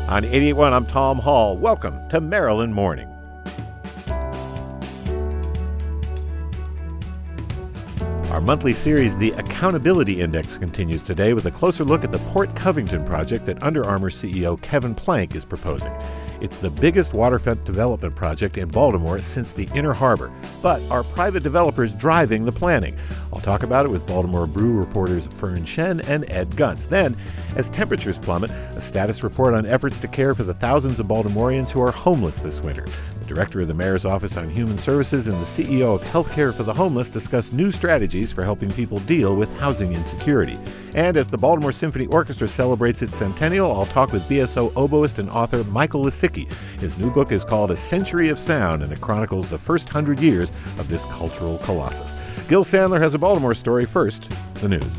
On 88.1, I'm Tom Hall. Welcome to Maryland Morning. Our monthly series, The Accountability Index, continues today with a closer look at the Port Covington project that Under Armour CEO Kevin Plank is proposing. It's the biggest waterfront development project in Baltimore since the Inner Harbor, but are private developers driving the planning? I'll talk about it with Baltimore Brew reporters Fern Shen and Ed Gunz. Then, as temperatures plummet, a status report on efforts to care for the thousands of Baltimoreans who are homeless this winter. The director of the Mayor's Office on Human Services and the CEO of Healthcare for the Homeless discuss new strategies for helping people deal with housing insecurity. And as the Baltimore Symphony Orchestra celebrates its centennial, I'll talk with BSO oboist and author Michael Lisicki. His new book is called A Century of Sound, and it chronicles the first 100 years of this cultural colossus. Gil Sandler has a Baltimore story. First, the news.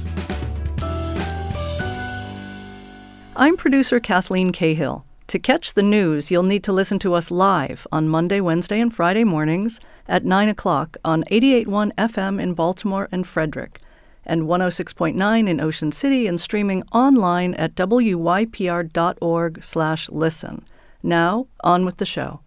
I'm producer Kathleen Cahill. To catch the news, you'll need to listen to us live on Monday, Wednesday, and Friday mornings at 9 o'clock on 88.1 FM in Baltimore and Frederick, and 106.9 in Ocean City, and streaming online at wypr.org/listen. Now, on with the show.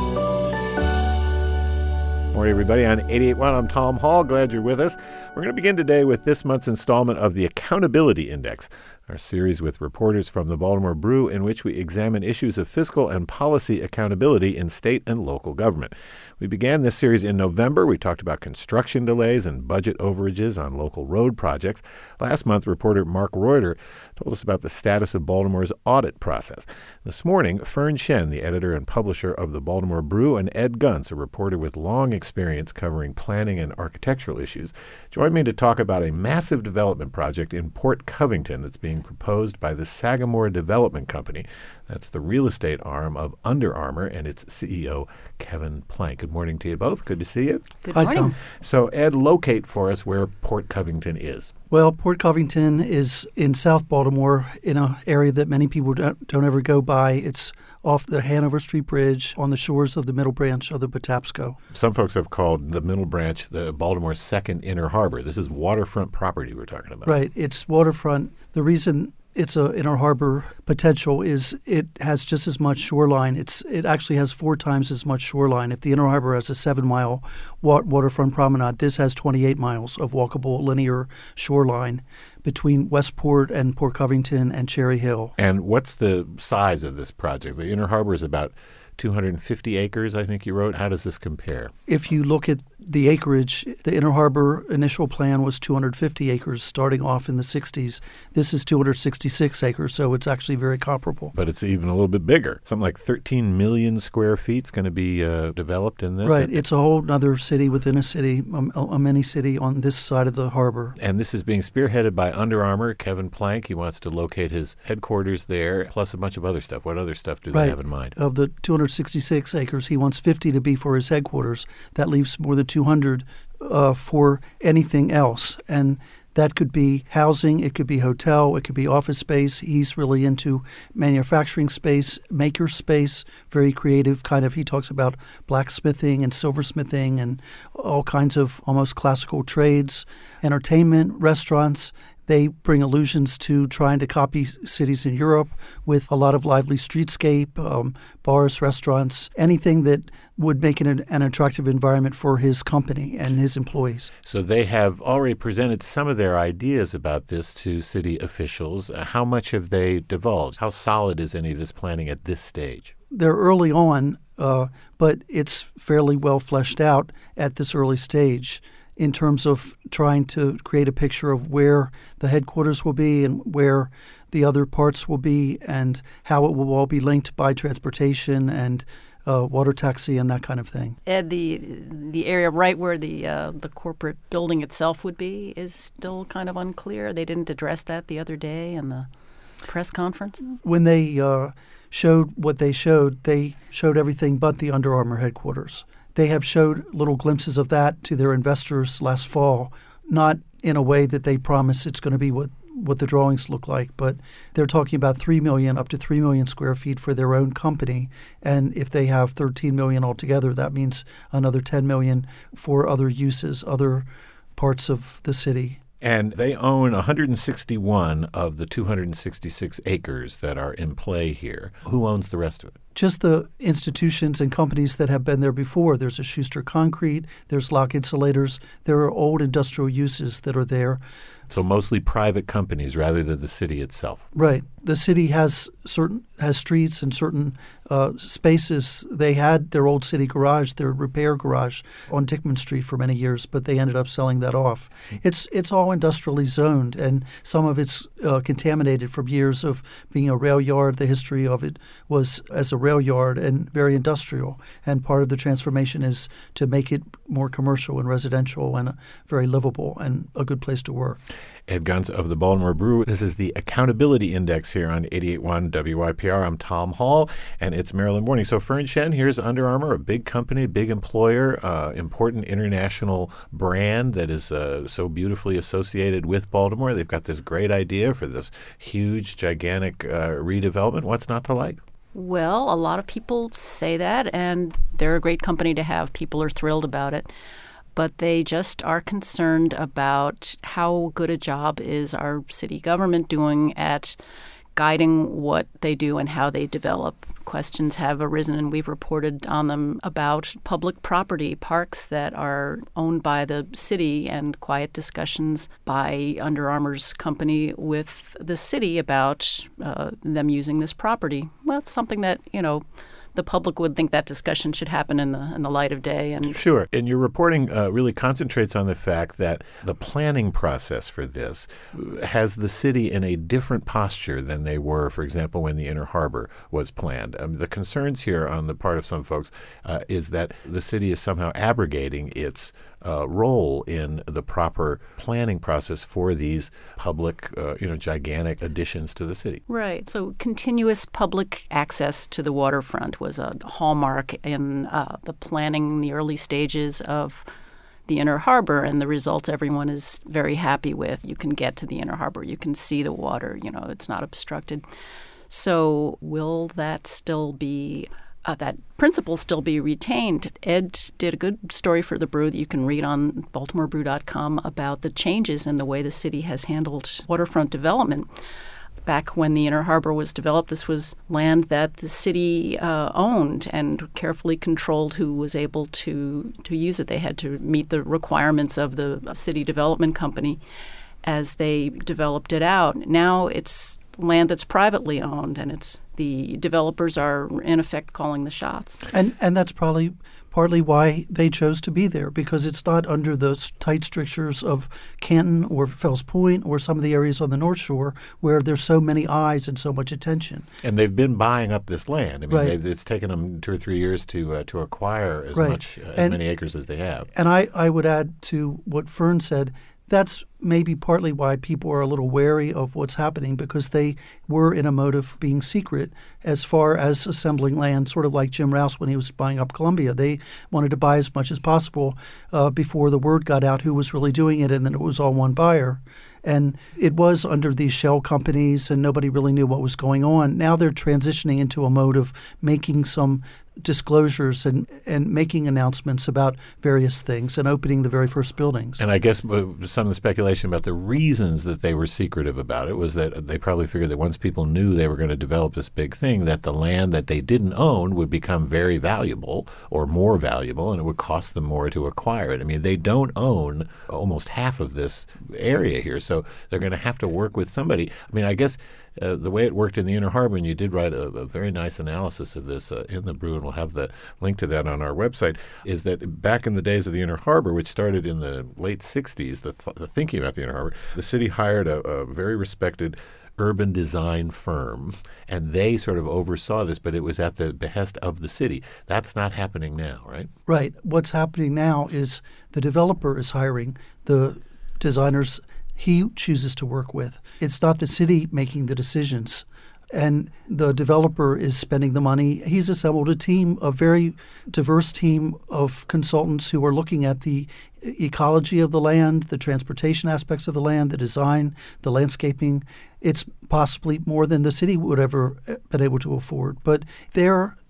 Morning, everybody. On 88.1, I'm Tom Hall. Glad you're with us. We're going to begin today with this month's installment of the Accountability Index, our series with reporters from the Baltimore Brew, in which we examine issues of fiscal and policy accountability in state and local government. We began this series in November. We talked about construction delays and budget overages on local road projects. Last month, reporter Mark Reuter told us about the status of Baltimore's audit process. This morning, Fern Shen, the editor and publisher of the Baltimore Brew, and Ed Gunz, a reporter with long experience covering planning and architectural issues, joined me to talk about a massive development project in Port Covington that's being proposed by the Sagamore Development Company. That's the real estate arm of Under Armour and its CEO, Kevin Plank. Good morning to you both. Good to see you. Good morning. Hi, Tom. So, Ed, locate for us where Port Covington is. Well, Port Covington is in South Baltimore, in an area that many people don't ever go by. It's off the Hanover Street Bridge on the shores of the Middle Branch of the Patapsco. Some folks have called the Middle Branch the Baltimore's second Inner Harbor. This is waterfront property we're talking about. Right. It's waterfront. The reason it's a inner harbor potential is it has just as much shoreline. It actually has 4 times as much shoreline. If the inner harbor has a 7-mile waterfront promenade, this has 28 miles of walkable linear shoreline between Westport and Port Covington and Cherry Hill. And what's the size of this project? The Inner Harbor is about 250 acres, I think you wrote. How does this compare? If you look at the acreage, the Inner Harbor initial plan was 250 acres starting off in the 60s. This is 266 acres, so it's actually very comparable. But it's even a little bit bigger. Something like 13 million square feet is going to be developed in this. Right. It's a whole other city within a city, a mini city on this side of the harbor. And this is being spearheaded by Under Armour, Kevin Plank. He wants to locate his headquarters there, plus a bunch of other stuff. What other stuff do they have in mind? Of the 266 acres, he wants 50 to be for his headquarters. That leaves more than 200 for anything else. And that could be housing, it could be hotel, it could be office space. He's really into manufacturing space, maker space, very creative kind of. He talks about blacksmithing and silversmithing and all kinds of almost classical trades, entertainment, restaurants. They bring allusions to trying to copy cities in Europe with a lot of lively streetscape, bars, restaurants, anything that would make it an attractive environment for his company and his employees. So they have already presented some of their ideas about this to city officials. How much have they divulged? How solid is any of this planning at this stage? They're early on, but it's fairly well fleshed out at this early stage in terms of trying to create a picture of where the headquarters will be and where the other parts will be and how it will all be linked by transportation and water taxi and that kind of thing. Ed, the area right where the corporate building itself would be is still kind of unclear. They didn't address that the other day in the press conference? When they showed what they showed everything but the Under Armour headquarters. They have showed little glimpses of that to their investors last fall, not in a way that they promise it's going to be what the drawings look like, but they're talking about 3 million, up to 3 million square feet for their own company. And if they have 13 million altogether, that means another 10 million for other uses, other parts of the city. And they own 161 of the 266 acres that are in play here. Who owns the rest of it? Just the institutions and companies that have been there before. There's a Schuster Concrete, there's Lock Insulators, there are old industrial uses that are there. So mostly private companies rather than the city itself. Right. The city has streets and certain spaces. They had their old city garage, their repair garage on Dickman Street for many years, but they ended up selling that off. It's all industrially zoned, and some of it's contaminated from years of being a rail yard. The history of it was as a rail yard and very industrial. And part of the transformation is to make it more commercial and residential and very livable and a good place to work. Ed Gunz of the Baltimore Brew. This is the Accountability Index here on 88.1 WYPR. I'm Tom Hall, and it's Maryland Morning. So Fern Shen, here's Under Armour, a big company, big employer, important international brand that is so beautifully associated with Baltimore. They've got this great idea for this huge, gigantic redevelopment. What's not to like? Well, a lot of people say that, and they're a great company to have. People are thrilled about it. But they just are concerned about how good a job is our city government doing at guiding what they do and how they develop. Questions have arisen, and we've reported on them about public property, parks that are owned by the city, and quiet discussions by Under Armour's company with the city about them using this property. Well, it's something that, the public would think that discussion should happen in the light of day. And sure. And your reporting really concentrates on the fact that the planning process for this has the city in a different posture than they were, for example, when the Inner Harbor was planned. The concerns here on the part of some folks is that the city is somehow abrogating its role in the proper planning process for these public, gigantic additions to the city. Right. So continuous public access to the waterfront was a hallmark in the planning in the early stages of the Inner Harbor, and the results everyone is very happy with. You can get to the Inner Harbor. You can see the water. It's not obstructed. So will that still be that principle still be retained? Ed did a good story for the Brew that you can read on BaltimoreBrew.com about the changes in the way the city has handled waterfront development. Back when the Inner Harbor was developed, this was land that the city owned and carefully controlled who was able to use it. They had to meet the requirements of the city development company as they developed it out. Now it's land that's privately owned, and it's the developers are in effect calling the shots. And that's probably partly why they chose to be there, because it's not under the tight strictures of Canton or Fells Point or some of the areas on the North Shore where there's so many eyes and so much attention. And they've been buying up this land. I mean, right. It's taken them 2 or 3 years to acquire as right. much as many acres as they have. And I would add to what Fern said, that's maybe partly why people are a little wary of what's happening, because they were in a mode of being secret as far as assembling land, sort of like Jim Rouse when he was buying up Columbia. They wanted to buy as much as possible before the word got out who was really doing it, and then it was all one buyer. And it was under these shell companies, and nobody really knew what was going on. Now they're transitioning into a mode of making some disclosures and making announcements about various things and opening the very first buildings. And I guess some of the speculation about the reasons that they were secretive about it was that they probably figured that once people knew they were going to develop this big thing, that the land that they didn't own would become very valuable or more valuable, and it would cost them more to acquire it. I mean, they don't own almost half of this area here, so they're going to have to work with somebody. I mean, I guess the way it worked in the Inner Harbor, and you did write a very nice analysis of this in the Brew, and we'll have the link to that on our website, is that back in the days of the Inner Harbor, which started in the late 60s, the thinking about the Inner Harbor, the city hired a very respected urban design firm, and they sort of oversaw this, but it was at the behest of the city. That's not happening now, right? Right. What's happening now is the developer is hiring the designers he chooses to work with. It's not the city making the decisions. And the developer is spending the money. He's assembled a very diverse team of consultants who are looking at the ecology of the land, the transportation aspects of the land, the design, the landscaping. It's possibly more than the city would ever been able to afford. But they're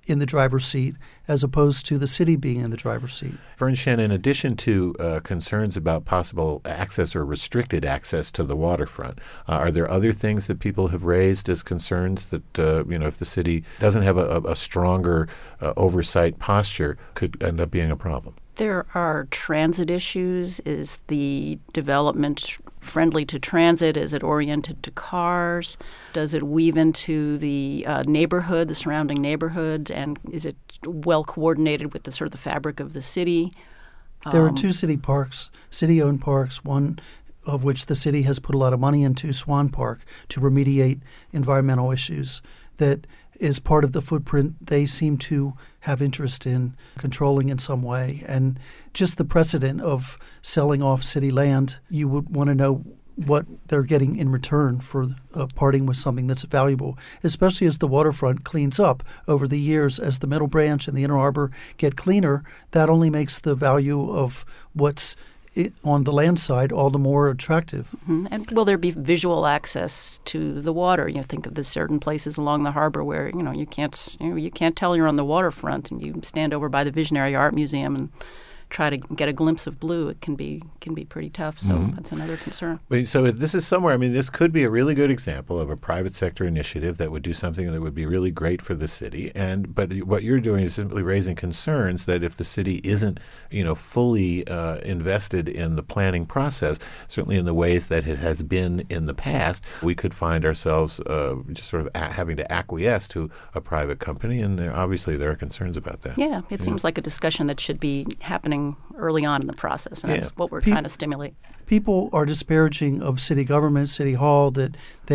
in the driver's seat as opposed to the city being in the driver's seat. Vern Shen, in addition to concerns about possible access or restricted access to the waterfront, are there other things that people have raised as concerns that, if the city doesn't have a stronger oversight posture, could end up being a problem? There are transit issues. Is the development friendly to transit? Is it oriented to cars? Does it weave into the neighborhood, the surrounding neighborhood? And is it well coordinated with the sort of the fabric of the city? There are two city parks, city-owned parks, one of which the city has put a lot of money into, Swan Park, to remediate environmental issues that is part of the footprint they seem to have interest in controlling in some way. And just the precedent of selling off city land, you would want to know what they're getting in return for parting with something that's valuable, especially as the waterfront cleans up over the years. As the Middle Branch and the Inner Harbor get cleaner, that only makes the value of what's on the land side all the more attractive. Mm-hmm. And will there be visual access to the water? Think of the certain places along the harbor where you can't tell you're on the waterfront, and you stand over by the Visionary Art Museum and try to get a glimpse of blue. It can be pretty tough. So that's another concern. So this is somewhere, this could be a really good example of a private sector initiative that would do something that would be really great for the city. But what you're doing is simply raising concerns that if the city isn't, fully invested in the planning process, certainly in the ways that it has been in the past, we could find ourselves just sort of having to acquiesce to a private company. And obviously there are concerns about that. Yeah, it seems like a discussion that should be happening early on in the process, and that's what we're trying to stimulate. People are disparaging of city government, City Hall, that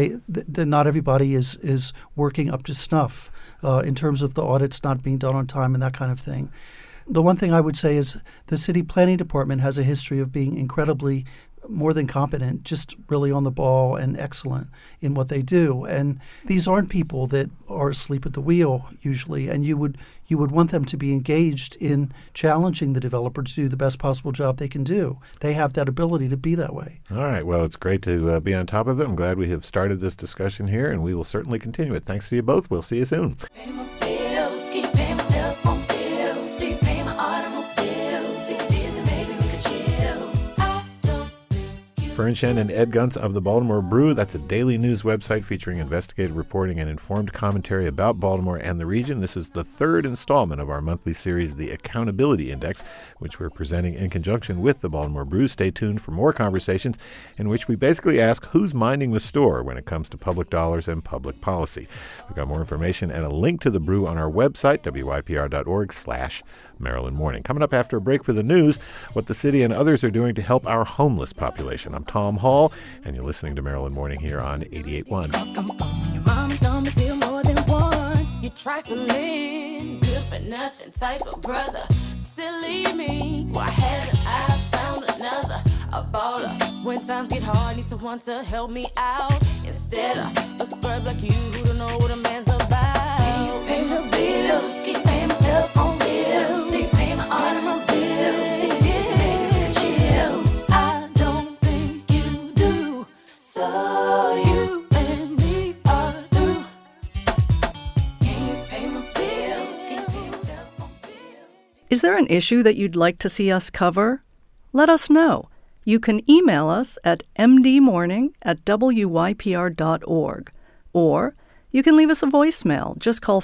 not everybody is working up to snuff in terms of the audits not being done on time and that kind of thing. The one thing I would say is the city planning department has a history of being incredibly more than competent, just really on the ball and excellent in what they do. And these aren't people that are asleep at the wheel usually, and you would want them to be engaged in challenging the developer to do the best possible job they can do. They have that ability to be that way. All right. Well, it's great to be on top of it. I'm glad we have started this discussion here, and we will certainly continue it. Thanks to you both. We'll see you soon. Vern Shen and Ed Gunz of the Baltimore Brew. That's a daily news website featuring investigative reporting and informed commentary about Baltimore and the region. This is the third installment of our monthly series, The Accountability Index, which we're presenting in conjunction with the Baltimore Brew. Stay tuned for more conversations in which we basically ask who's minding the store when it comes to public dollars and public policy. We've got more information and a link to the brew on our website, wypr.org/Maryland Morning. Coming up after a break for the news, what the city and others are doing to help our homeless population. I'm Tom Hall, and you're listening to Maryland Morning here on 88.1. Come on, your mama told me still more than once. You trifling, good for nothing type of brother. Silly me, why hadn't I found another? A baller. When times get hard, need someone to help me out. Instead of a scrub like you who don't know what a man's about. Can you pay her bills? Keep paying my telephone bills. Keep paying my automobile bills. Keep getting baby, chill. I don't think you do. So you and me are through. Can you pay my bills? Keep paying my telephone bills. Is there an issue that you'd like to see us cover? Let us know. You can email us at mdmorning@wypr.org, or you can leave us a voicemail. Just call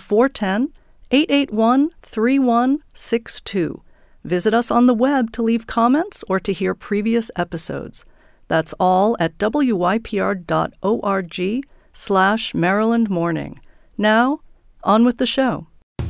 410-881-3162. Visit us on the web to leave comments or to hear previous episodes. That's all at wypr.org/Maryland Morning. Now, on with the show.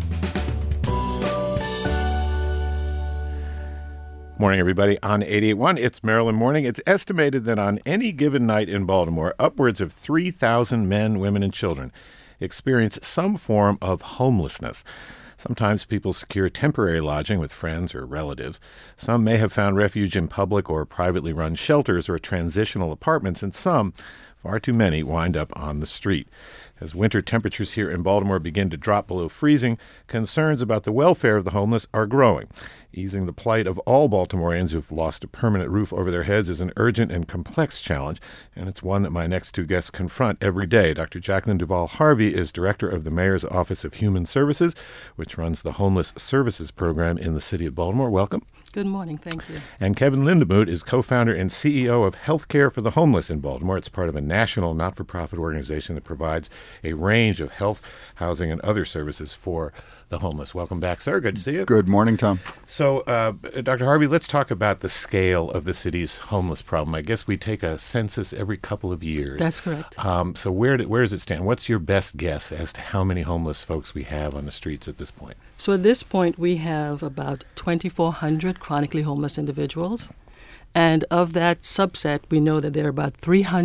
Morning, everybody. On 88.1, it's Maryland Morning. It's estimated that on any given night in Baltimore, upwards of 3,000 men, women, and children experience some form of homelessness. Sometimes people secure temporary lodging with friends or relatives. Some may have found refuge in public or privately run shelters or transitional apartments, and some, far too many, wind up on the street. As winter temperatures here in Baltimore begin to drop below freezing, concerns about the welfare of the homeless are growing. Easing the plight of all Baltimoreans who've lost a permanent roof over their heads is an urgent and complex challenge, and it's one that my next two guests confront every day. Dr. Jacqueline Duvall Harvey is director of the Mayor's Office of Human Services, which runs the Homeless Services Program in the city of Baltimore. Welcome. Good morning. Thank you. And Kevin Lindemuth is co-founder and CEO of Healthcare for the Homeless in Baltimore. It's part of a national not-for-profit organization that provides a range of health, housing, and other services for the homeless. Welcome back, sir. Good to see you. Good morning, Tom. So, Dr. Harvey, let's talk about the scale of the city's homeless problem. I guess we take a census every couple of years. That's correct. So where does it stand? What's your best guess as to how many homeless folks we have on the streets at this point? So at this point, we have about 2,400 chronically homeless individuals. And of that subset, we know that there are about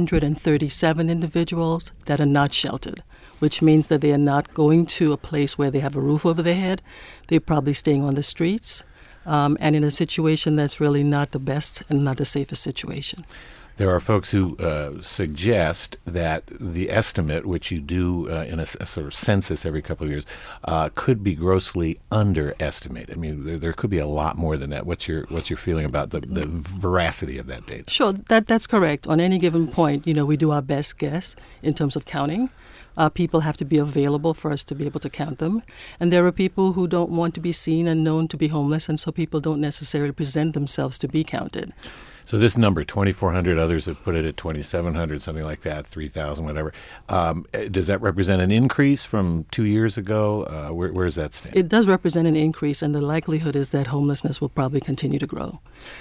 337 individuals that are not sheltered, which means that they are not going to a place where they have a roof over their head. They're probably staying on the streets and in a situation that's really not the best and not the safest situation. There are folks who suggest that the estimate, which you do in a sort of census every couple of years, could be grossly underestimated. I mean, there could be a lot more than that. What's your feeling about the veracity of that data? Sure, that's correct. On any given point, we do our best guess in terms of counting. People have to be available for us to be able to count them. And there are people who don't want to be seen and known to be homeless, and so people don't necessarily present themselves to be counted. So this number, 2,400, others have put it at 2,700, something like that, 3,000, whatever. Does that represent an increase from 2 years ago? Where does that stand? It does represent an increase, and the likelihood is that homelessness will probably continue to grow.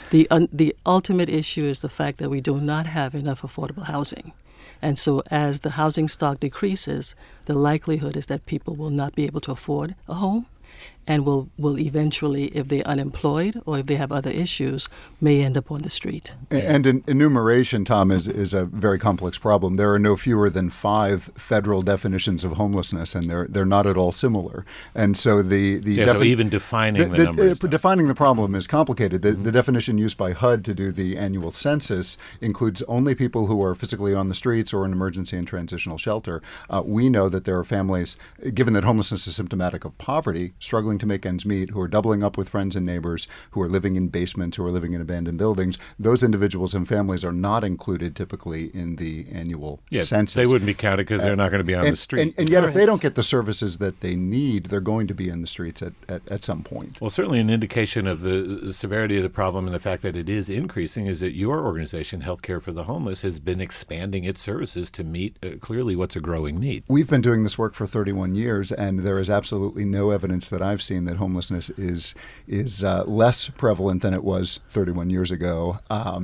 The ultimate issue is the fact that we do not have enough affordable housing. And so as the housing stock decreases, the likelihood is that people will not be able to afford a home and will eventually, if they're unemployed or if they have other issues, may end up on the street. And enumeration, Tom, is a very complex problem. There are no fewer than 5 federal definitions of homelessness, and they're not at all similar. And so so even defining the numbers. Defining the problem is complicated. The definition used by HUD to do the annual census includes only people who are physically on the streets or in emergency and transitional shelter. We know that there are families, given that homelessness is symptomatic of poverty, struggling to make ends meet, who are doubling up with friends and neighbors, who are living in basements, who are living in abandoned buildings. Those individuals and families are not included typically in the annual census. They wouldn't be counted because they're not going to be on the street. And yet, if they don't get the services that they need, they're going to be in the streets at some point. Well, certainly an indication of the severity of the problem and the fact that it is increasing is that your organization, Healthcare for the Homeless, has been expanding its services to meet clearly what's a growing need. We've been doing this work for 31 years, and there is absolutely no evidence that I've seen that homelessness is less prevalent than it was 31 years ago.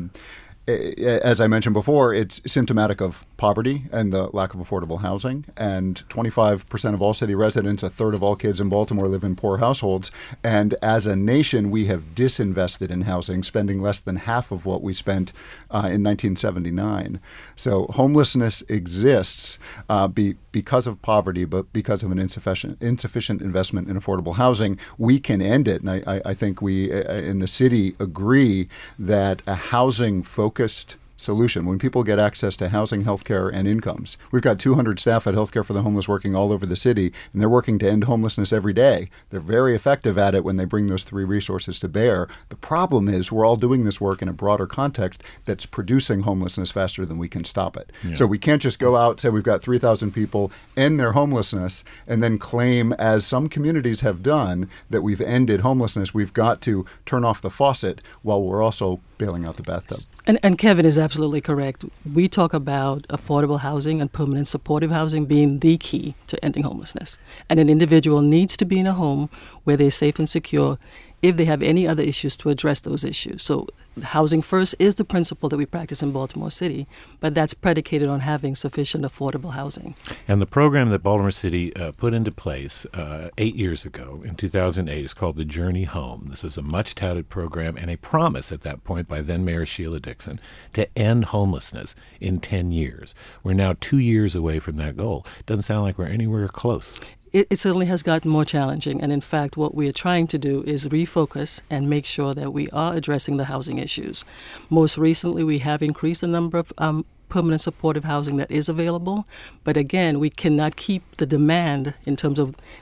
As I mentioned before, it's symptomatic of poverty and the lack of affordable housing. And 25% of all city residents, a third of all kids in Baltimore live in poor households. And as a nation, we have disinvested in housing, spending less than half of what we spent in 1979. So homelessness exists because of poverty, but because of an insufficient investment in affordable housing. We can end it. And I think we in the city agree that a housing-focused solution, when people get access to housing, healthcare, and incomes. We've got 200 staff at Healthcare for the Homeless working all over the city, and they're working to end homelessness every day. They're very effective at it when they bring those 3 resources to bear. The problem is we're all doing this work in a broader context that's producing homelessness faster than we can stop it. Yeah. So we can't just go out, say we've got 3,000 people end their homelessness, and then claim, as some communities have done, that we've ended homelessness. We've got to turn off the faucet while we're also bailing out the bathtub. And Kevin is absolutely correct. We talk about affordable housing and permanent supportive housing being the key to ending homelessness. And an individual needs to be in a home where they're safe and secure if they have any other issues to address those issues. So housing first is the principle that we practice in Baltimore City, but that's predicated on having sufficient affordable housing. And the program that Baltimore City put into place 8 years ago, in 2008, is called the Journey Home. This is a much-touted program and a promise at that point by then-Mayor Sheila Dixon to end homelessness in 10 years. We're now 2 years away from that goal. Doesn't sound like we're anywhere close. It certainly has gotten more challenging. And in fact, what we are trying to do is refocus and make sure that we are addressing the housing issues. Most recently, we have increased the number of permanent supportive housing that is available. But again, we cannot keep the demand in terms of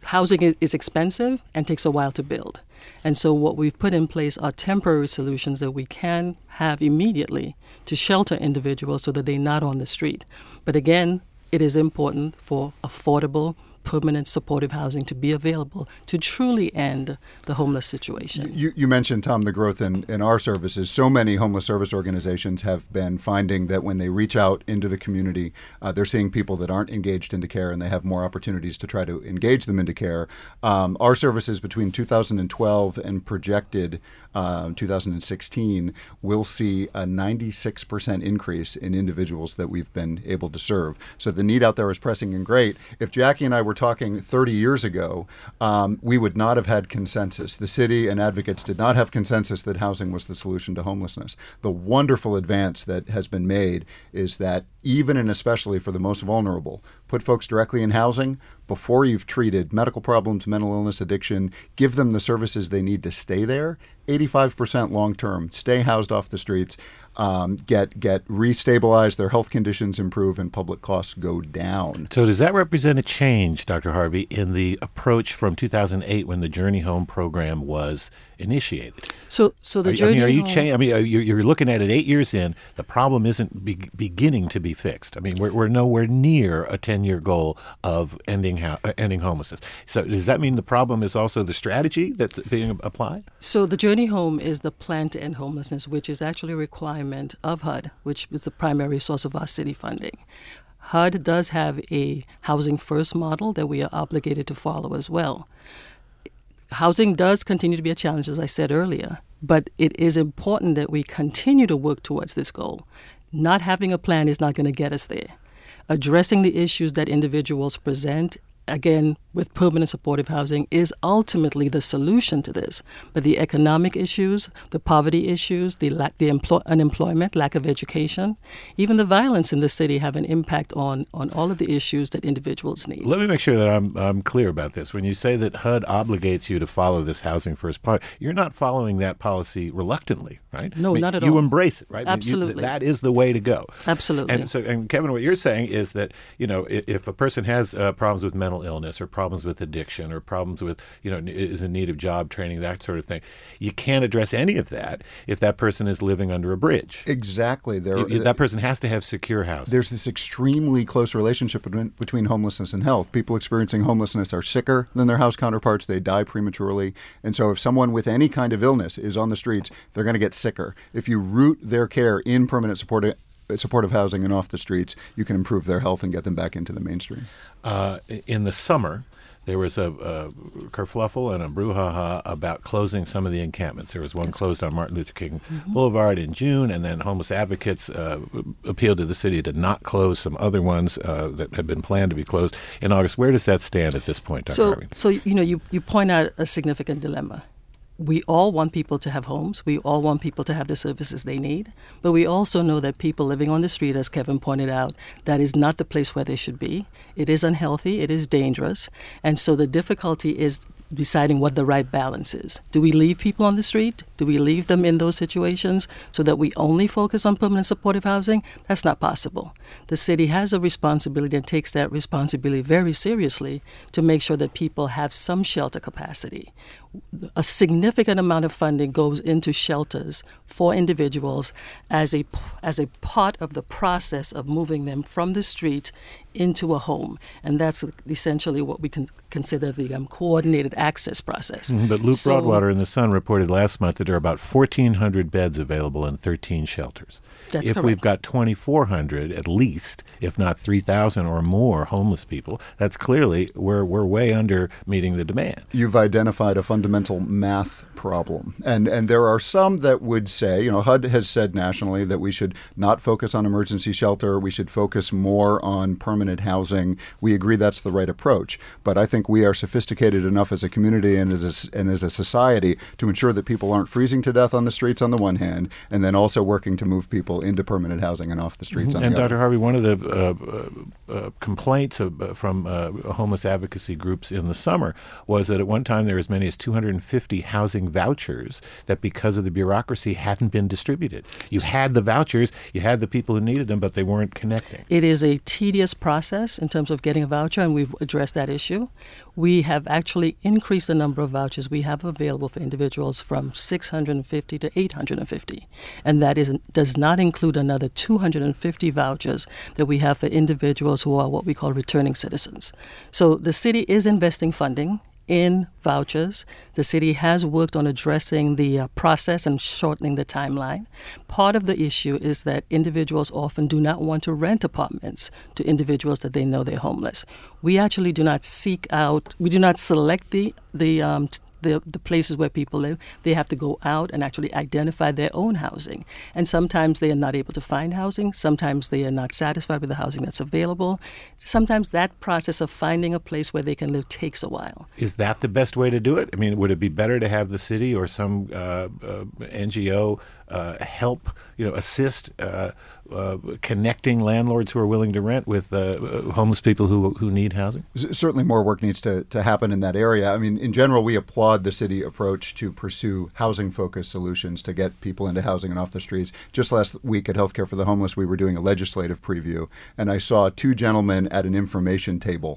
housing is expensive and takes a while to build. And so what we've put in place are temporary solutions that we can have immediately to shelter individuals so that they're not on the street. But again, it is important for affordable, permanent supportive housing to be available to truly end the homeless situation. You mentioned, Tom, the growth in our services. So many homeless service organizations have been finding that when they reach out into the community, they're seeing people that aren't engaged into care, and they have more opportunities to try to engage them into care. Our services between 2012 and projected 2016 will see a 96% increase in individuals that we've been able to serve. So the need out there is pressing and great. If Jackie and I were talking 30 years ago, we would not have had consensus. The city and advocates did not have consensus that housing was the solution to homelessness. The wonderful advance that has been made is that even and especially for the most vulnerable, put folks directly in housing before you've treated medical problems, mental illness, addiction, give them the services they need to stay there. 85% long-term, stay housed off the streets, get restabilized, their health conditions improve, and public costs go down. So does that represent a change, Dr. Harvey, in the approach from 2008 when the Journey Home program was initiated? So the Journey Home... you're looking at it 8 years in. The problem isn't beginning to be fixed. I mean, we're nowhere near a 10-year goal of ending homelessness. So does that mean the problem is also the strategy that's being applied? So the Journey Home is the plan to end homelessness, which is actually a requirement of HUD, which is the primary source of our city funding. HUD does have a housing first model that we are obligated to follow as well. Housing does continue to be a challenge, as I said earlier, but it is important that we continue to work towards this goal. Not having a plan is not going to get us there. Addressing the issues that individuals present, again, with permanent supportive housing, is ultimately the solution to this. But the economic issues, the poverty issues, the unemployment, lack of education, even the violence in the city have an impact on all of the issues that individuals need. Let me make sure that I'm clear about this. When you say that HUD obligates you to follow this housing first part, you're not following that policy reluctantly, right? No, not at all. You embrace it, right? Absolutely. That is the way to go. Absolutely. And Kevin, what you're saying is that, if a person has problems with mental illness or problems with addiction or problems with, is in need of job training, that sort of thing, you can't address any of that if that person is living under a bridge. Exactly. That person has to have secure housing. There's this extremely close relationship between homelessness and health. People experiencing homelessness are sicker than their house counterparts. They die prematurely. And so if someone with any kind of illness is on the streets, they're going to get sicker. If you root their care in permanent supportive housing and off the streets, you can improve their health and get them back into the mainstream. In the summer, there was a kerfluffle and a brouhaha about closing some of the encampments. There was one closed on Martin Luther King Boulevard in June, and then homeless advocates appealed to the city to not close some other ones that had been planned to be closed in August. Where does that stand at this point, Dr. Harvey? So you point out a significant dilemma. We all want people to have homes. We all want people to have the services they need. But we also know that people living on the street, as Kevin pointed out, that is not the place where they should be. It is unhealthy. It is dangerous. And so the difficulty is deciding what the right balance is. Do we leave people on the street? Do we leave them in those situations so that we only focus on permanent supportive housing? That's not possible. The city has a responsibility and takes that responsibility very seriously to make sure that people have some shelter capacity. A significant amount of funding goes into shelters for individuals as a part of the process of moving them from the street into a home. And that's essentially what we can consider the coordinated access process. But Luke Broadwater in The Sun reported last month that there are about 1,400 beds available in 13 shelters. That's if correct. we've got 2,400 at least, if not 3,000 or more homeless people, that's clearly we're way under meeting the demand. You've identified a fundamental math problem. And there are some that would say, HUD has said nationally that we should not focus on emergency shelter. We should focus more on permanent housing. We agree that's the right approach. But I think we are sophisticated enough as a community and as a society to ensure that people aren't freezing to death on the streets on the one hand, and then also working to move people people into permanent housing and off the streets. And Dr. Harvey, one of the complaints from homeless advocacy groups in the summer was that at one time there were as many as 250 housing vouchers that because of the bureaucracy hadn't been distributed. You had the vouchers, you had the people who needed them, but they weren't connecting. It is a tedious process in terms of getting a voucher, and we've addressed that issue. We have actually increased the number of vouchers we have available for individuals from 650 to 850. And that does not include another 250 vouchers that we have for individuals who are what we call returning citizens. So the city is investing funding in vouchers. The city has worked on addressing the process and shortening the timeline. Part of the issue is that individuals often do not want to rent apartments to individuals that they know they're homeless. We actually do not we do not select the places where people live. They have to go out and actually identify their own housing. And sometimes they are not able to find housing. Sometimes they are not satisfied with the housing that's available. Sometimes that process of finding a place where they can live takes a while. Is that the best way to do it? I mean, would it be better to have the city or some NGO help, assist connecting landlords who are willing to rent with homeless people who need housing? Certainly more work needs to happen in that area. I mean, in general, we applaud the city approach to pursue housing-focused solutions to get people into housing and off the streets. Just last week at Healthcare for the Homeless, we were doing a legislative preview, and I saw two gentlemen at an information table,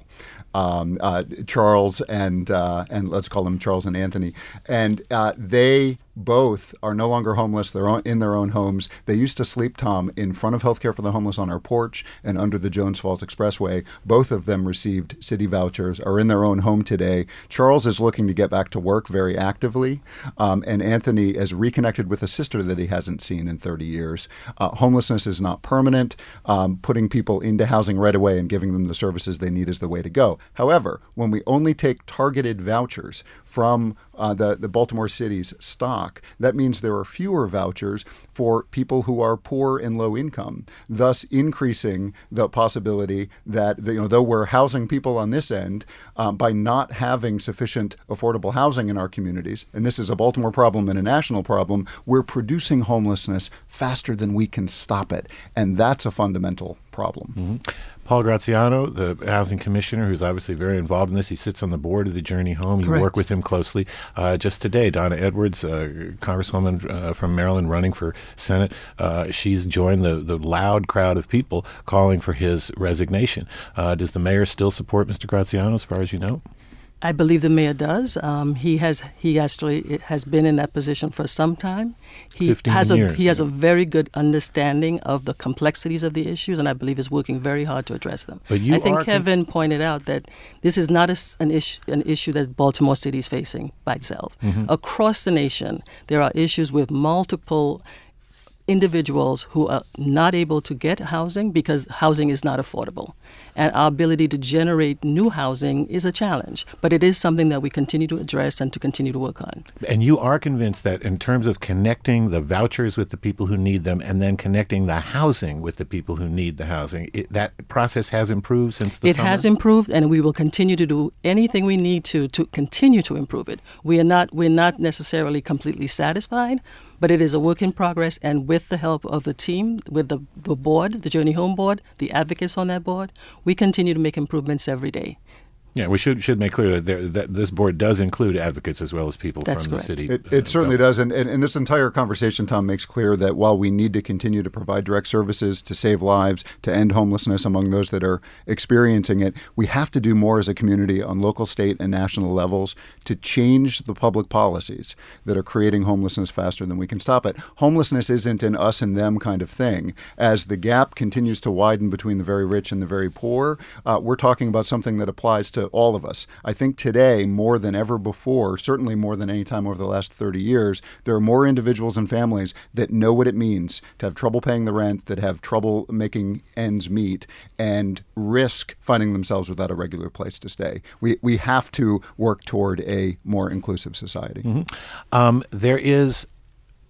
Charles and let's call them Charles and Anthony, and they both are no longer homeless. They're in their own homes. They used to sleep, Tom, in front of Healthcare for the Homeless on our porch and under the Jones Falls Expressway. Both of them received city vouchers, are in their own home today. Charles is looking to get back to work very actively, and Anthony has reconnected with a sister that he hasn't seen in 30 years. Homelessness is not permanent. Putting people into housing right away and giving them the services they need is the way to go. However, when we only take targeted vouchers from the Baltimore City's stock, that means there are fewer vouchers for people who are poor and low income, thus increasing the possibility that, though we're housing people on this end, by not having sufficient affordable housing in our communities, and this is a Baltimore problem and a national problem, we're producing homelessness faster than we can stop it. And that's a fundamental problem. Mm-hmm. Paul Graziano, the housing commissioner, who's obviously very involved in this, he sits on the board of the Journey Home. You work with him closely. Just today, Donna Edwards, Congresswoman from Maryland running for Senate, she's joined the loud crowd of people calling for his resignation. Does the mayor still support Mr. Graziano, as far as you know? I believe the mayor does. He actually has been in that position for some time. He has a very good understanding of the complexities of the issues, and I believe is working very hard to address them. I think Kevin pointed out that this is not an issue that Baltimore City is facing by itself. Mm-hmm. Across the nation, there are issues with multiple individuals who are not able to get housing because housing is not affordable. And our ability to generate new housing is a challenge, but it is something that we continue to address and to continue to work on. And you are convinced that in terms of connecting the vouchers with the people who need them and then connecting the housing with the people who need the housing, that process has improved since the summer? It has improved, and we will continue to do anything we need to continue to improve it. We're not necessarily completely satisfied, but it is a work in progress, and with the help of the team, with the board, the Journey Home Board, the advocates on that board, we continue to make improvements every day. Yeah, we should make clear that this board does include advocates as well as people from the city. It certainly does. And this entire conversation, Tom, makes clear that while we need to continue to provide direct services to save lives, to end homelessness among those that are experiencing it, we have to do more as a community on local, state, and national levels to change the public policies that are creating homelessness faster than we can stop it. Homelessness isn't an us and them kind of thing. As the gap continues to widen between the very rich and the very poor, we're talking about something that applies to all of us. I think today, more than ever before, certainly more than any time over the last 30 years, there are more individuals and families that know what it means to have trouble paying the rent, that have trouble making ends meet, and risk finding themselves without a regular place to stay. We have to work toward a more inclusive society. Mm-hmm. There is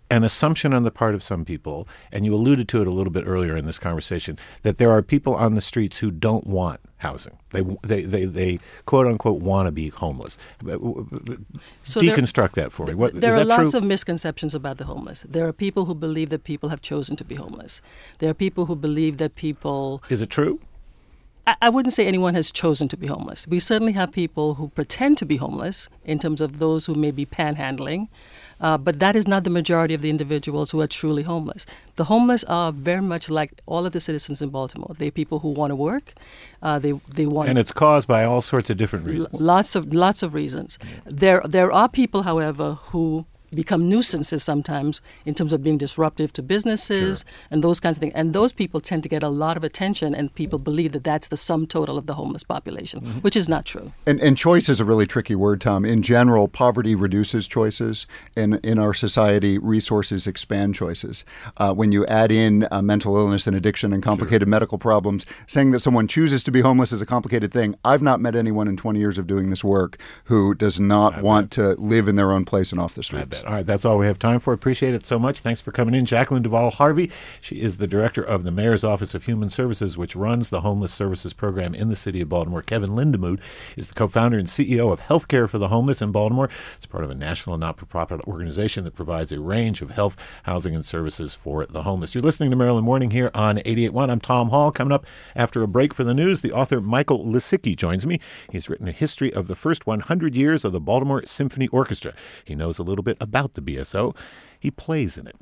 an assumption on the part of some people, and you alluded to it a little bit earlier in this conversation, that there are people on the streets who don't want housing. They quote unquote want to be homeless. So deconstruct that for me. There are lots true? of misconceptions about the homeless. There are people who believe that people have chosen to be homeless. There are people who believe that people... Is it true? I wouldn't say anyone has chosen to be homeless. We certainly have people who pretend to be homeless in terms of those who may be panhandling, but that is not the majority of the individuals who are truly homeless. The homeless are very much like all of the citizens in Baltimore. They're people who want to work. They want, and it's caused by all sorts of different reasons. Lots of reasons. Yeah. There are people, however, who become nuisances sometimes in terms of being disruptive to businesses and those kinds of things. And those people tend to get a lot of attention, and people believe that that's the sum total of the homeless population, which is not true. And choice is a really tricky word, Tom. In general, poverty reduces choices. In our society, resources expand choices. When you add in mental illness and addiction and complicated medical problems, saying that someone chooses to be homeless is a complicated thing. I've not met anyone in 20 years of doing this work who does not want to live in their own place and off the streets. All right, that's all we have time for. Appreciate it so much. Thanks for coming in. Jacqueline Duvall Harvey. She is the director of the Mayor's Office of Human Services, which runs the homeless services program in the city of Baltimore. Kevin Lindemuth is the co-founder and CEO of Healthcare for the Homeless in Baltimore. It's part of a national not-for-profit organization that provides a range of health, housing, and services for the homeless. You're listening to Maryland Morning here on 88.1. I'm Tom Hall. Coming up after a break for the news, the author Michael Lisicki joins me. He's written a history of the first 100 years of the Baltimore Symphony Orchestra. He knows a little bit about the BSO. He plays in it.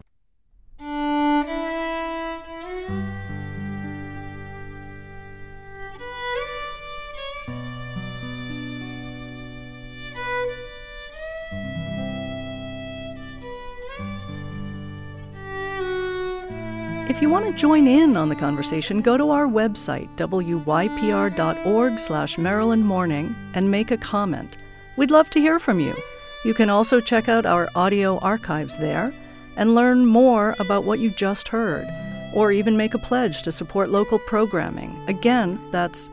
If you want to join in on the conversation, go to our website, wypr.org/Maryland Morning, and make a comment. We'd love to hear from you. You can also check out our audio archives there and learn more about what you just heard, or even make a pledge to support local programming. Again, that's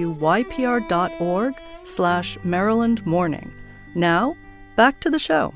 wypr.org/Maryland Morning. Now, back to the show.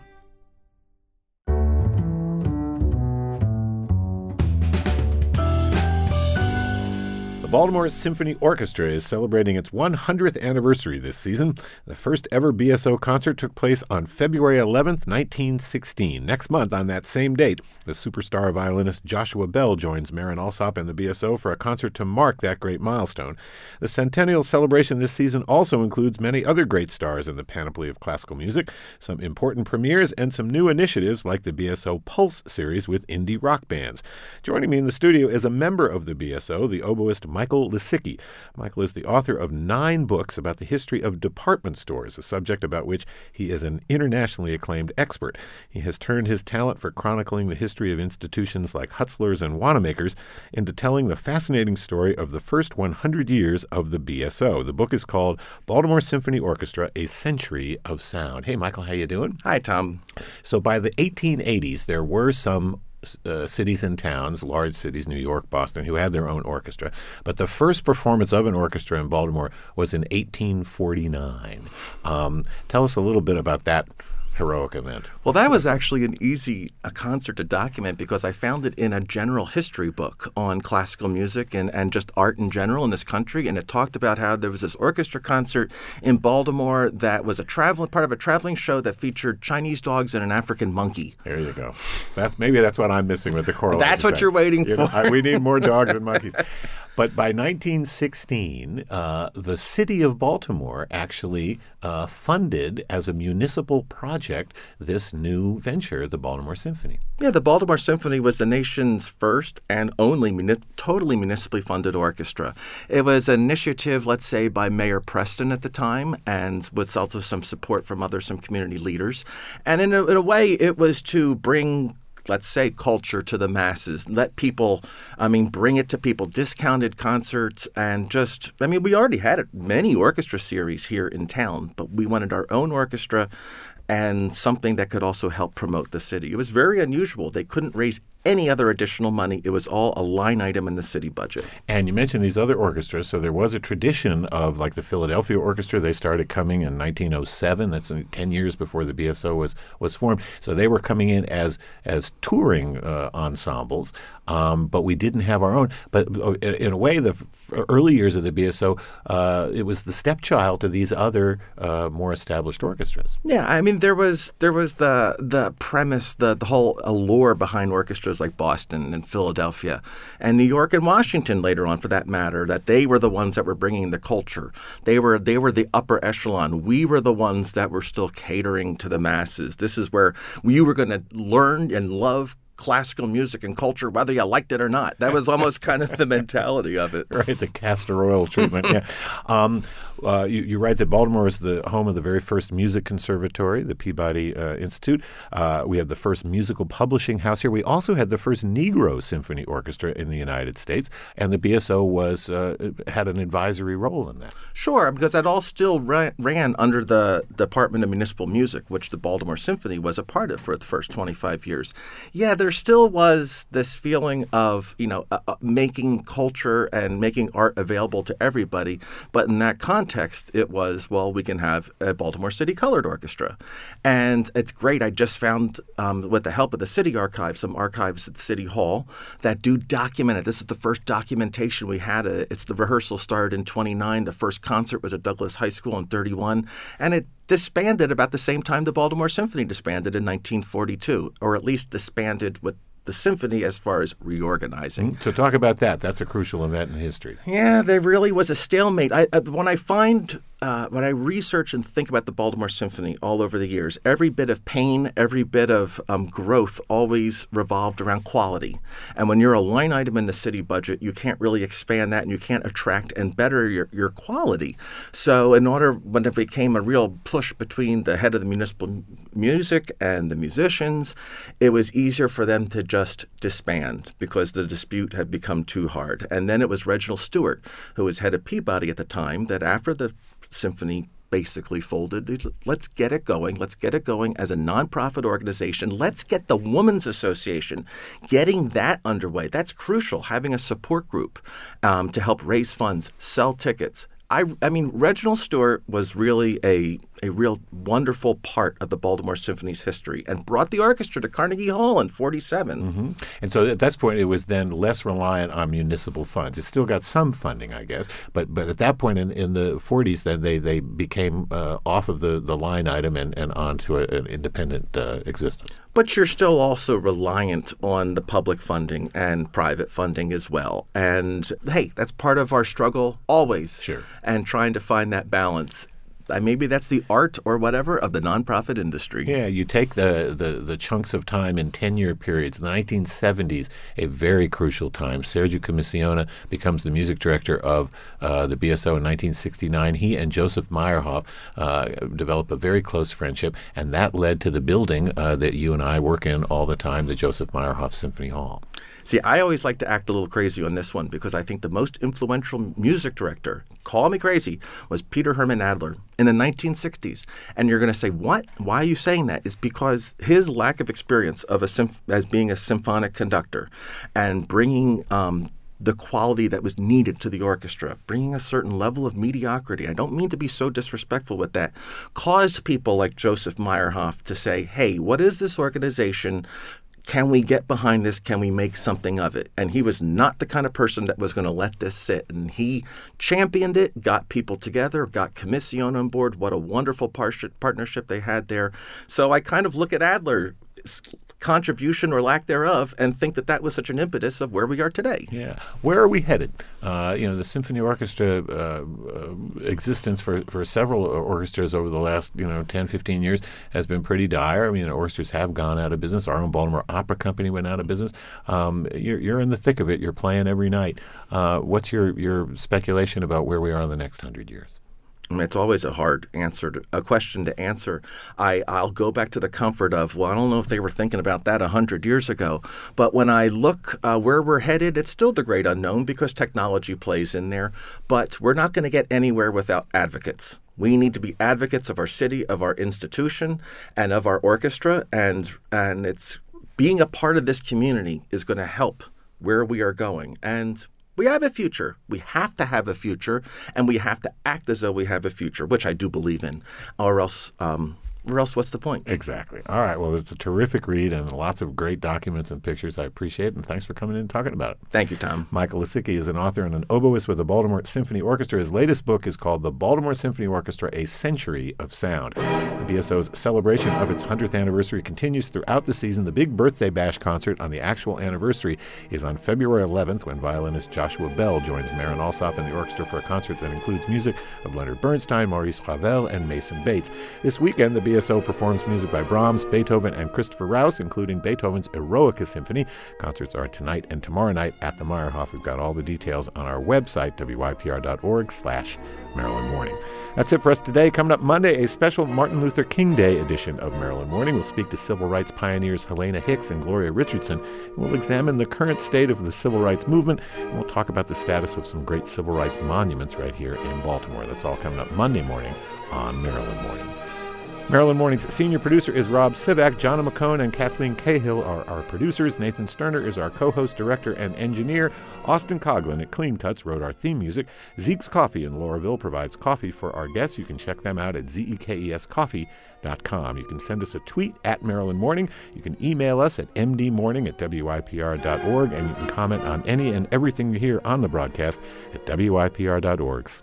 The Baltimore Symphony Orchestra is celebrating its 100th anniversary this season. The first ever BSO concert took place on February 11th, 1916. Next month, on that same date, the superstar violinist Joshua Bell joins Marin Alsop and the BSO for a concert to mark that great milestone. The centennial celebration this season also includes many other great stars in the panoply of classical music, some important premieres, and some new initiatives like the BSO Pulse series with indie rock bands. Joining me in the studio is a member of the BSO, the oboist Michael Lisicki. Michael is the author of 9 books about the history of department stores, a subject about which he is an internationally acclaimed expert. He has turned his talent for chronicling the history of institutions like Hutzler's and Wanamaker's into telling the fascinating story of the first 100 years of the BSO. The book is called Baltimore Symphony Orchestra, A Century of Sound. Hey, Michael, how you doing? Hi, Tom. So by the 1880s, there were some cities and towns, large cities, New York, Boston, who had their own orchestra. But the first performance of an orchestra in Baltimore was in 1849. Tell us a little bit about that heroic event. Well, that was actually an easy concert to document because I found it in a general history book on classical music and just art in general in this country. And it talked about how there was this orchestra concert in Baltimore that was part of a traveling show that featured Chinese dogs and an African monkey. There you go. Maybe that's what I'm missing with the choral. That's what you're waiting for. We need more dogs and monkeys. But by 1916, the city of Baltimore actually funded as a municipal project this new venture, the Baltimore Symphony. Yeah, the Baltimore Symphony was the nation's first and only totally municipally funded orchestra. It was an initiative, let's say, by Mayor Preston at the time, and with also some support from some community leaders. And in a way, it was to bring, let's say, culture to the masses, bring it to people, discounted concerts, and we already had many orchestra series here in town, but we wanted our own orchestra and something that could also help promote the city. It was very unusual. They couldn't raise any other additional money. It was all a line item in the city budget. And you mentioned these other orchestras. So there was a tradition of, like, the Philadelphia Orchestra. They started coming in 1907. That's 10 years before the BSO was formed. So they were coming in as touring ensembles. But we didn't have our own. But in a way, the early years of the BSO, it was the stepchild to these other more established orchestras. Yeah, I mean, there was the premise, the whole allure behind orchestras like Boston and Philadelphia and New York and Washington later on, for that matter, that they were the ones that were bringing the culture. They were the upper echelon. We were the ones that were still catering to the masses. This is where you were going to learn and love classical music and culture, whether you liked it or not. That was almost kind of the mentality of it. Right, the castor oil treatment, yeah. You write that Baltimore is the home of the very first music conservatory, the Peabody Institute. We have the first musical publishing house here. We also had the first Negro symphony orchestra in the United States, and the BSO had an advisory role in that. Sure, because that all still ran under the Department of Municipal Music, which the Baltimore Symphony was a part of for the first 25 years. Yeah, there still was this feeling of, making culture and making art available to everybody, but in that context, it was, well, we can have a Baltimore City Colored Orchestra. And it's great. I just found, with the help of the City Archive, some archives at City Hall that do document it. This is the first documentation we had. It's the rehearsal started in 29. The first concert was at Douglas High School in 31. And it disbanded about the same time the Baltimore Symphony disbanded in 1942, or at least disbanded with the symphony as far as reorganizing. So talk about that. That's a crucial event in history. Yeah, there really was a stalemate. When I research and think about the Baltimore Symphony all over the years, every bit of pain, every bit of growth always revolved around quality. And when you're a line item in the city budget, you can't really expand that, and you can't attract and better your quality. So when it became a real push between the head of the municipal music and the musicians, it was easier for them to just disband because the dispute had become too hard. And then it was Reginald Stewart, who was head of Peabody at the time, that after the symphony basically folded, let's get it going. Let's get it going as a nonprofit organization. Let's get the Women's Association, getting that underway. That's crucial, having a support group to help raise funds, sell tickets. I mean, Reginald Stewart was really a real wonderful part of the Baltimore Symphony's history and brought the orchestra to Carnegie Hall in 47. Mm-hmm. And so at that point, it was then less reliant on municipal funds. It still got some funding, I guess. But at that point in the 40s, then they became off of the line item and onto an independent existence. But you're still also reliant on the public funding and private funding as well. And, hey, that's part of our struggle always. Sure. And trying to find that balance. Maybe that's the art or whatever of the nonprofit industry. Yeah, you take the chunks of time in 10-year periods. In the 1970s, a very crucial time. Sergio Commissiona becomes the music director of the BSO in 1969. He and Joseph Meyerhoff develop a very close friendship, and that led to the building that you and I work in all the time, the Joseph Meyerhoff Symphony Hall. See, I always like to act a little crazy on this one because I think the most influential music director, call me crazy, was Peter Herman Adler in the 1960s. And you're going to say, what? Why are you saying that? It's because his lack of experience of as being a symphonic conductor and bringing the quality that was needed to the orchestra, bringing a certain level of mediocrity, I don't mean to be so disrespectful with that, caused people like Joseph Meyerhoff to say, hey, what is this organization? Can we get behind this? Can we make something of it? And he was not the kind of person that was going to let this sit. And he championed it, got people together, got Commissiona on board. What a wonderful partnership they had there. So I kind of look at Adler's contribution or lack thereof and think that was such an impetus of where we are today. Yeah. Where are we headed? The symphony orchestra existence for several orchestras over the last 10, 15 years has been pretty dire. I mean, orchestras have gone out of business. Our own Baltimore Opera Company went out of business. You're in the thick of it. You're playing every night. What's your speculation about where we are in the next 100 years? I mean, it's always a question to answer. I'll go back to the comfort of, well, I don't know if they were thinking about that 100 years ago. But when I look where we're headed, it's still the great unknown because technology plays in there. But we're not going to get anywhere without advocates. We need to be advocates of our city, of our institution, and of our orchestra. And it's being a part of this community is going to help where we are going. And we have a future. We have to have a future, and we have to act as though we have a future, which I do believe in, or else what's the point? Exactly. All right. Well, it's a terrific read and lots of great documents and pictures. I appreciate it, and thanks for coming in and talking about it. Thank you, Tom. Michael Lisicky is an author and an oboist with the Baltimore Symphony Orchestra. His latest book is called The Baltimore Symphony Orchestra, A Century of Sound. The BSO's celebration of its 100th anniversary continues throughout the season. The big birthday bash concert on the actual anniversary is on February 11th when violinist Joshua Bell joins Marin Alsop and the orchestra for a concert that includes music of Leonard Bernstein, Maurice Ravel, and Mason Bates. This weekend, the BSO performs music by Brahms, Beethoven, and Christopher Rouse, including Beethoven's Eroica Symphony. Concerts are tonight and tomorrow night at the Meyerhoff. We've got all the details on our website, wypr.org/Maryland Morning. That's it for us today. Coming up Monday, a special Martin Luther King Day edition of Maryland Morning. We'll speak to civil rights pioneers Helena Hicks and Gloria Richardson. And we'll examine the current state of the civil rights movement, and we'll talk about the status of some great civil rights monuments right here in Baltimore. That's all coming up Monday morning on Maryland Morning. Maryland Morning's senior producer is Rob Sivak. Jonna McCone and Kathleen Cahill are our producers. Nathan Sterner is our co-host, director, and engineer. Austin Coughlin at Clean Cuts wrote our theme music. Zeke's Coffee in Lauraville provides coffee for our guests. You can check them out at zekescoffee.com. You can send us a tweet at Maryland Morning. You can email us at mdmorning@wypr.org, and you can comment on any and everything you hear on the broadcast at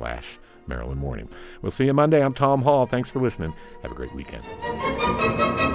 wypr.org/Maryland Morning. We'll see you Monday. I'm Tom Hall. Thanks for listening. Have a great weekend.